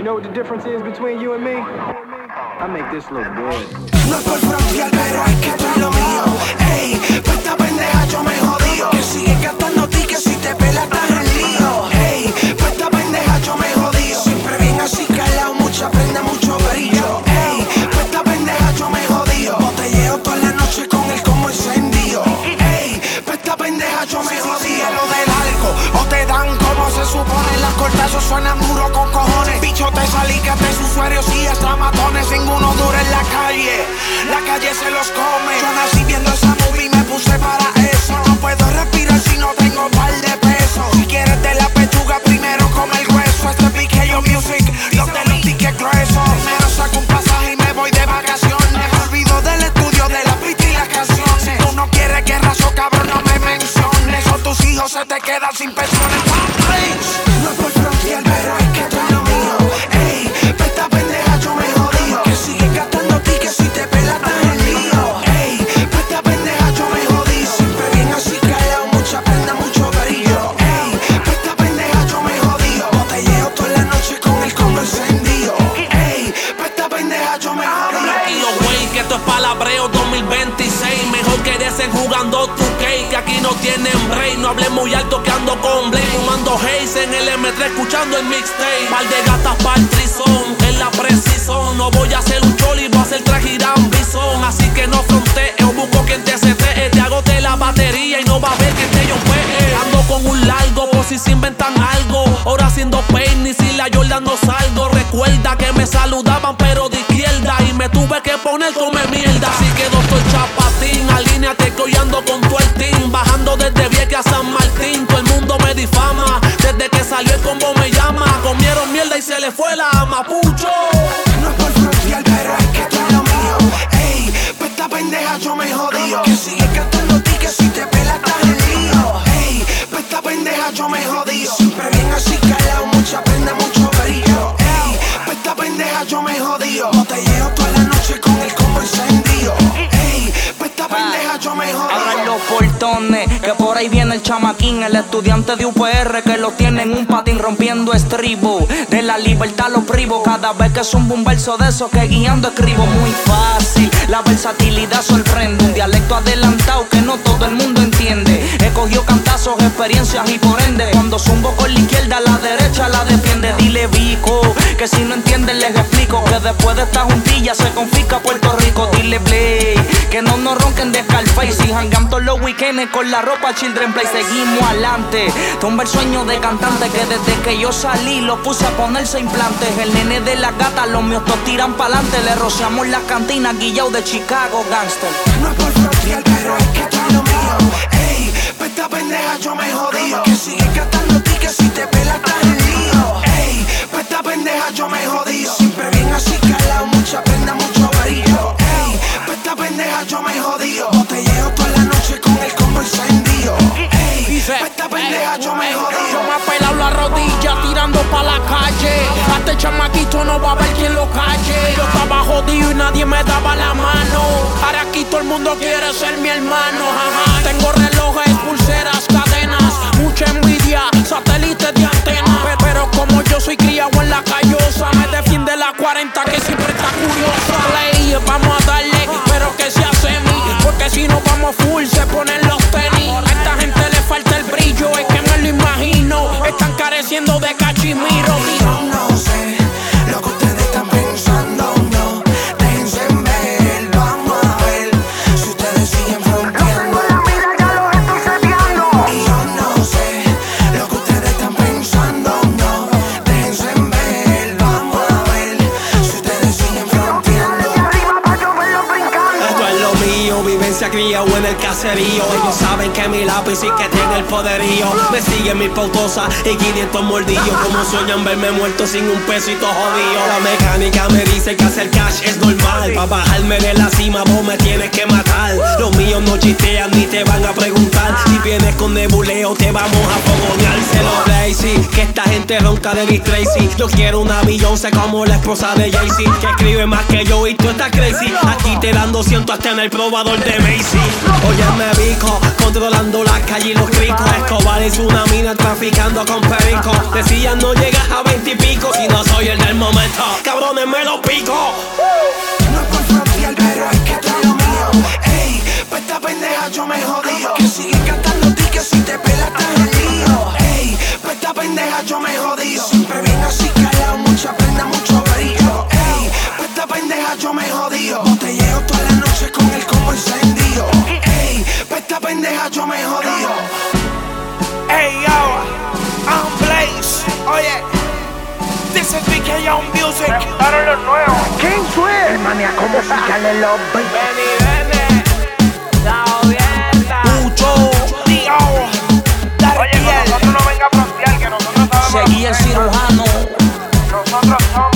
know what the difference is between you and me? I make this look good. No es por frontear, pero es que esto es lo mío. Ey, pues esta pendeja yo me jodío. Que sigue gastando tickets si te pelas estás en lío. Ey, pues esta pendeja yo me jodío. Siempre bien así calado, mucha prenda, mucho brillo. Ey, pues esta pendeja yo me jodío. Botelleo toda la noche con el combo encendido. Ey, pues esta pendeja yo me jodío. Lo del algo, o te dan como se supone. Las cortazos suenan duro con cojones. Bicho te salí que te usuarios y hasta matones. Ninguno dura en la calle se los come. Yo nací viendo esa movie y me puse para eso. No puedo respirar si no tengo par de pesos. Si quieres de la pechuga, primero come el hueso. Este PKO Music, los de los tickets gruesos. Primero saco un pasaje y me voy de vacaciones. Me olvido del estudio, de la pista y las canciones. Si tú no quieres guerra, so cabrón, no me menciones. O tus hijos se te quedan sin pensiones. No es por frontear, pero es que esto es lo mío. Ey, pues esta pendeja yo me jodío. Que sigue gastando tickets si te pelas estás en lío. Ey, pues esta pendeja yo me jodío. Siempre bien así calado, mucha prenda, mucho brillo. Ey, pues esta pendeja yo me jodío. Botelleo toda la noche con el combo encendido. Ey, pues esta pendeja yo me jodío. Tranquilo, güey, que esto es palabreo 2026. Mejor que desen jugando tu cake, que aquí no tienen break. No hables muy alto que ando con Blake. Fumando haze en el M3 escuchando el mixtape. Par de gatas pa'l trizón, en la precisión. No voy a hacer un choli, voy a hacer trajirán bison. Así que no fronteo, busco quien te setee. Te agote la batería y no va a ver que te yo pegue. Ando con un largo por si se inventan algo. Ahora haciendo pain y si la Jordan no salgo. Recuerda que me saludaban pero de izquierda y me tuve que poner come mierda. Así que doctor Chapatín, alíneate que hoy ando con tu el team. Bajando desde Vieques a San Martín, todo el mundo me difama. Desde que salió el combo me llama. Comieron mierda y se le fue la mapucho. No es por frontear, pero es que esto es lo mío. Ey, pues esta pendeja yo me jodío. Que sigue gastando tickets si te pelas estás en lío. Ey, pues esta pendeja yo me jodío. Siempre bien así calado, mucha prenda, mucho brillo. Ey, pues esta pendeja yo me jodío. Botelleo toda la noche con el combo encendido. Ey, pues esta pendeja yo me jodío. Abran los portones, que por ahí viene el chamaquín, el estudiante de UPR que lo tiene en un patín rompiendo estribo. De la libertad los privo, cada vez que zumbo un verso de esos que guiando escribo. Muy fácil, la versatilidad sorprende. Un dialecto adelantado que no todo el mundo entiende. He cogido cantazos, experiencias y por ende cuando zumbo con la izquierda, la derecha la defiende. Dile Vico, que si no entienden les explico que después de esta juntilla se confisca Puerto Rico. Dile Play, que no nos ronquen de Scarface y hangan todos los weekends con la ropa Children Play. Seguimos adelante, tumba el sueño de cantante que desde que yo salí lo puse a ponerse implantes. El nene de la gata, los míos todos tiran pa'lante. Le rociamos las cantinas, guillao de Chicago Gangster. No es por frontear, pero es que esto es lo mío. Ey, pues esta pendeja yo me jodío. Que sigue gastando tickets si te pelas estás en lío. Ey, pues esta pendeja yo me jodío. Siempre bien así calado, mucha prenda, mucho brillo. Ey, pues esta pendeja yo me jodío. Botelleo toda la noche con el combo encendido. Ey, pues esta pendeja yo me jodío. Yo me he pelado la rodilla tirando pa' la calle. A este chamaquito no va a haber quien lo calle. Yo estaba jodido y nadie me daba la mano. Ahora aquí todo el mundo quiere ser mi hermano. Ajá. Tengo relojes, pulseras, cadenas, mucha envidia, satélites de antena. Pero como yo soy criado en la callosa, me defiende la 40 que siempre está curiosa. Play, vamos a darle, pero que sea semi, porque si no vamos full se ponen los tenis. A esta gente le falta el brillo, es que me lo imagino. Están careciendo de cachimiro. Yo no sé lo que ustedes están pensando, no. Déjense ver, vamos a ver si ustedes siguen fronteando. Y yo no sé lo que ustedes están pensando, no. Déjense ver, vamos a ver si ustedes siguen fronteando. Esto es lo mío, vivencia criado en el caserío. Ellos saben que mi lápiz sí que tiene el poderío. Me siguen mis pautosas y 500 mordillos. Como sueñan verme muerto sin un peso y todo jodido. La mecánica me dice que hacer cash es normal. Pa' bajarme de la cima vos me tienes que matar. Los míos no chistean ni te van a preguntar. Si vienes con nebuleo te vamos a fogonear. Se lo Blazy, que esta gente ronca de Dick Tracy. Yo quiero una Beyoncé como la esposa de Jay-Z, que escribe más que yo y tú estás crazy. Aquí te dan 200 hasta en el probador de Macy. Óyeme Vico, controlando la calle y los cricos. Escobar es una mina traficando con perico. Decían no llegas a 20 y pico si no soy el del momento. pantalones me los pico. No es por frontear, pero es que esto es lo mío. Ey, pa' esta pendeja yo me jodí. Que sigue cantando tickets si te pelas estás en lío. Ey, pa' esta pendeja yo me jodí. Siempre bien así calado, mucha prenda, mucho brillo. Ey, pa' esta pendeja yo me jodí. Botelleo toda la noche con el combo encendido. Ey, pa' esta pendeja yo me jodí. Hey yo, I'm Blaze. Oye, this is BKO Music. Preguntaron los nuevos. ¿Quién fue? El maníaco musical de los Ven y vene. La odienta. Mucho, Dio, Oye, con nosotros no venga a frontear, que nosotros sabemos. Seguí el cirujano. Nosotros somos.